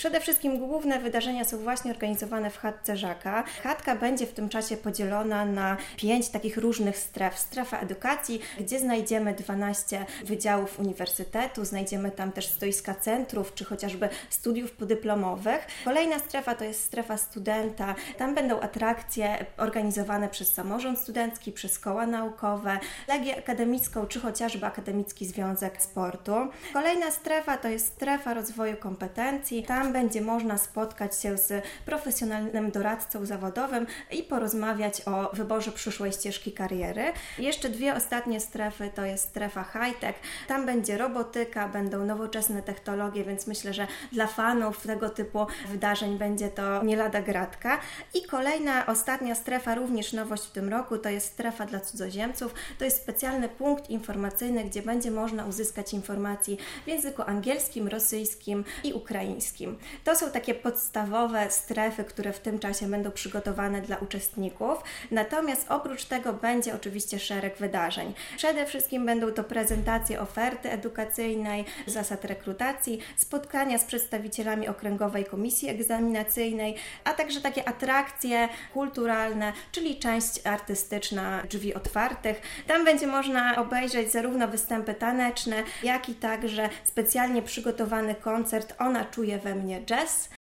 Przede wszystkim główne wydarzenia są właśnie organizowane w chatce Żaka. Chatka będzie w tym czasie podzielona na 5 takich różnych stref. Strefa edukacji, gdzie znajdziemy 12 wydziałów uniwersytetu, znajdziemy tam też stoiska centrów, czy chociażby studiów podyplomowych. Kolejna strefa to jest strefa studenta. Tam będą atrakcje organizowane przez samorząd studencki, przez koła naukowe, Legię Akademicką, czy chociażby Akademicki Związek Sportu. Kolejna strefa to jest strefa rozwoju kompetencji. Tam będzie można spotkać się z profesjonalnym doradcą zawodowym i porozmawiać o wyborze przyszłej ścieżki kariery. Jeszcze 2 ostatnie strefy to jest strefa high-tech. Tam będzie robotyka, będą nowoczesne technologie, więc myślę, że dla fanów tego typu wydarzeń będzie to nie lada gratka. I kolejna, ostatnia strefa, również nowość w tym roku, to jest strefa dla cudzoziemców. To jest specjalny punkt informacyjny, gdzie będzie można uzyskać informacji w języku angielskim, rosyjskim i ukraińskim. To są takie podstawowe strefy, które w tym czasie będą przygotowane dla uczestników. Natomiast oprócz tego będzie oczywiście szereg wydarzeń. Przede wszystkim będą to prezentacje oferty edukacyjnej, zasad rekrutacji, spotkania z przedstawicielami Okręgowej Komisji Egzaminacyjnej, a także takie atrakcje kulturalne, czyli część artystyczna Drzwi Otwartych. Tam będzie można obejrzeć zarówno występy taneczne, jak i także specjalnie przygotowany koncert Ona czuje we mnie jazz.